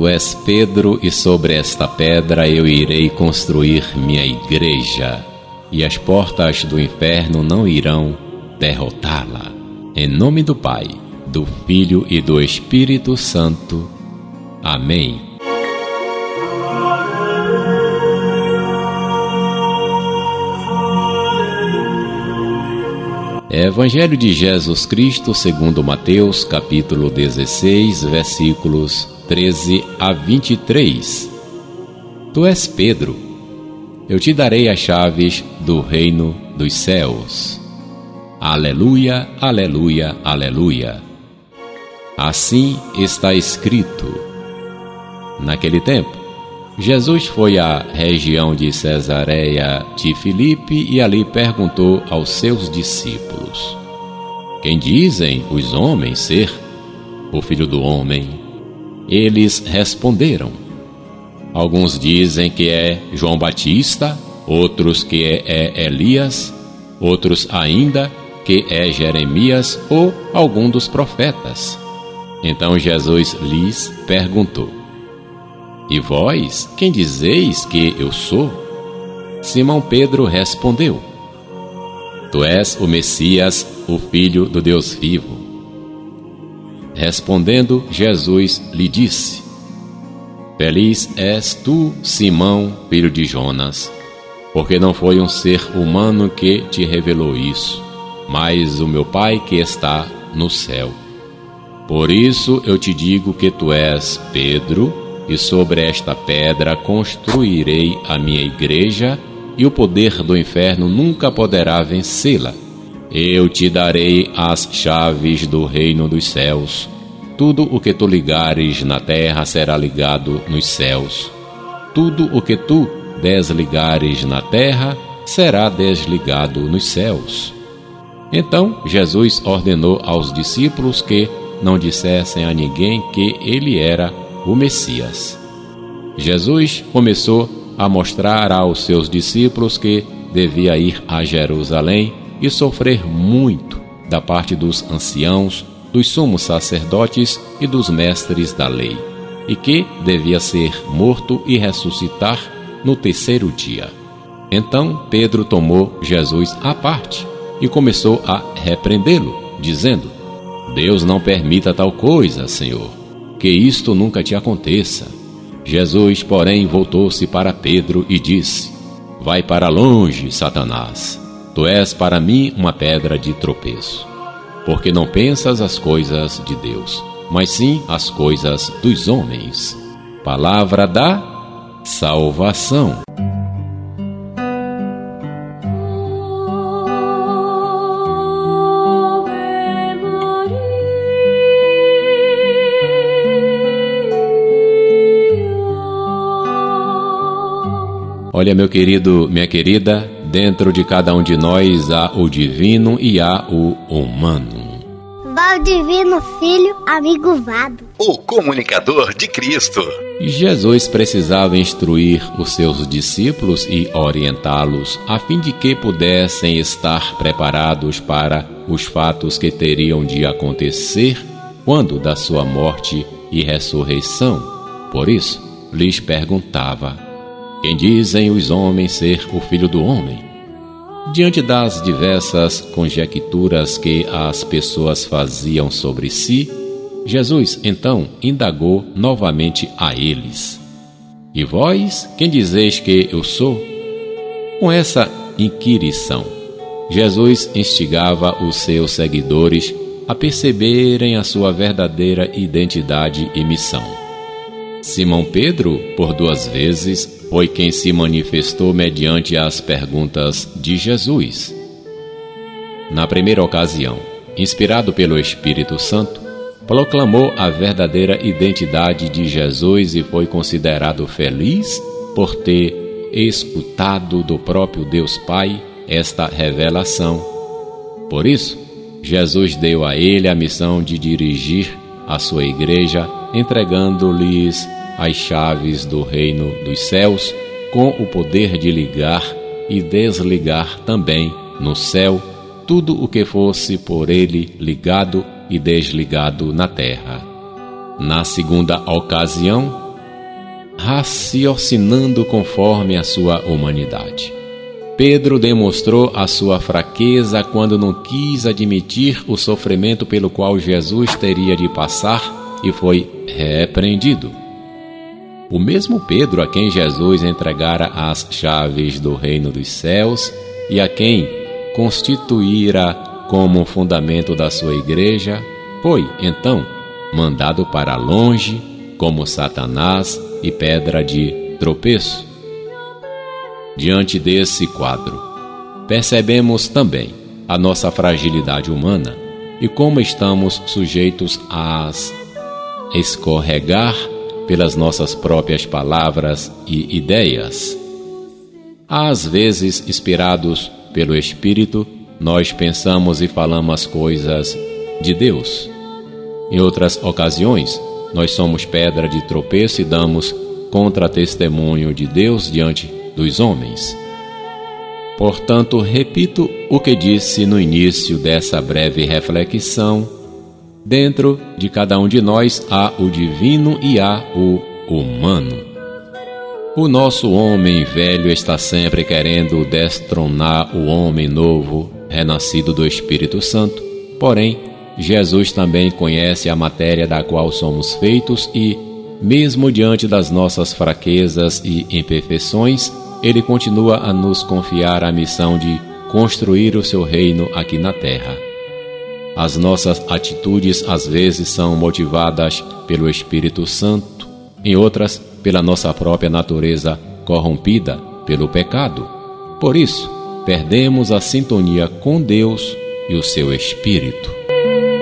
Tu és Pedro, e sobre esta pedra eu irei construir minha igreja, e as portas do inferno não irão derrotá-la. Em nome do Pai, do Filho e do Espírito Santo. Amém. Evangelho de Jesus Cristo segundo Mateus, capítulo 16, versículos 13 a 23. Tu és Pedro, eu te darei as chaves do reino dos céus. Aleluia, aleluia, aleluia. Assim está escrito. Naquele tempo, Jesus foi à região de Cesareia de Filipe e ali perguntou aos seus discípulos: Quem dizem os homens ser o Filho do Homem? Eles responderam: Alguns dizem que é João Batista, outros que é Elias, outros ainda que é Jeremias ou algum dos profetas. Então Jesus lhes perguntou: E vós, quem dizeis que eu sou? Simão Pedro respondeu: Tu és o Messias, o Filho do Deus vivo. Respondendo, Jesus lhe disse: Feliz és tu, Simão, filho de Jonas, porque não foi um ser humano que te revelou isso, mas o meu Pai que está no céu. Por isso eu te digo que tu és Pedro, e sobre esta pedra construirei a minha igreja, e o poder do inferno nunca poderá vencê-la. Eu te darei as chaves do reino dos céus. Tudo o que tu ligares na terra será ligado nos céus. Tudo o que tu desligares na terra será desligado nos céus. Então Jesus ordenou aos discípulos que não dissessem a ninguém que ele era o Messias. Jesus começou a mostrar aos seus discípulos que devia ir a Jerusalém e sofrer muito da parte dos anciãos, dos sumos sacerdotes e dos mestres da lei, e que devia ser morto e ressuscitar no terceiro dia. Então Pedro tomou Jesus à parte e começou a repreendê-lo, dizendo: Deus não permita tal coisa, Senhor, que isto nunca te aconteça. Jesus, porém, voltou-se para Pedro e disse: Vai para longe, Satanás. Tu és para mim uma pedra de tropeço, porque não pensas as coisas de Deus, mas sim as coisas dos homens. Palavra da salvação. Olha, meu querido, minha querida, dentro de cada um de nós há o divino e há o humano. Vá o divino filho, amigo vado. O comunicador de Cristo. Jesus precisava instruir os seus discípulos e orientá-los a fim de que pudessem estar preparados para os fatos que teriam de acontecer quando da sua morte e ressurreição. Por isso, lhes perguntava: Quem dizem os homens ser o Filho do Homem? Diante das diversas conjecturas que as pessoas faziam sobre si, Jesus então indagou novamente a eles: E vós, quem dizeis que eu sou? Com essa inquirição, Jesus instigava os seus seguidores a perceberem a sua verdadeira identidade e missão. Simão Pedro, por 2 vezes, foi quem se manifestou mediante as perguntas de Jesus. Na primeira ocasião, inspirado pelo Espírito Santo, proclamou a verdadeira identidade de Jesus e foi considerado feliz por ter escutado do próprio Deus Pai esta revelação. Por isso, Jesus deu a ele a missão de dirigir a sua igreja, entregando-lhes as chaves do reino dos céus, com o poder de ligar e desligar também no céu tudo o que fosse por ele ligado e desligado na terra. Na segunda ocasião, raciocinando conforme a sua humanidade. Pedro demonstrou a sua fraqueza quando não quis admitir o sofrimento pelo qual Jesus teria de passar e foi repreendido. O mesmo Pedro a quem Jesus entregara as chaves do reino dos céus e a quem constituíra como fundamento da sua igreja, foi, então, mandado para longe como Satanás e pedra de tropeço. Diante desse quadro, percebemos também a nossa fragilidade humana e como estamos sujeitos a escorregar pelas nossas próprias palavras e ideias. Às vezes, inspirados pelo Espírito, nós pensamos e falamos coisas de Deus. Em outras ocasiões, nós somos pedra de tropeço e damos contra-testemunho de Deus diante dos homens. Portanto, repito o que disse no início dessa breve reflexão: dentro de cada um de nós há o divino e há o humano. O nosso homem velho está sempre querendo destronar o homem novo, renascido do Espírito Santo. Porém, Jesus também conhece a matéria da qual somos feitos e, mesmo diante das nossas fraquezas e imperfeições, Ele continua a nos confiar a missão de construir o seu reino aqui na terra. As nossas atitudes às vezes são motivadas pelo Espírito Santo, em outras pela nossa própria natureza corrompida pelo pecado. Por isso, perdemos a sintonia com Deus e o seu Espírito.